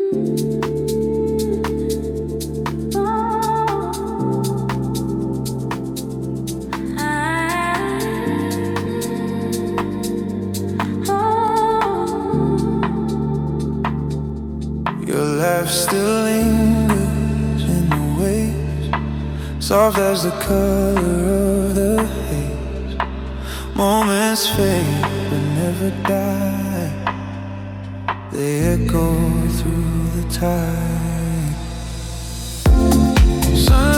Your laugh still lingers in the waves, soft as the color of the haze. Moments fade but never die, they echo through the tide.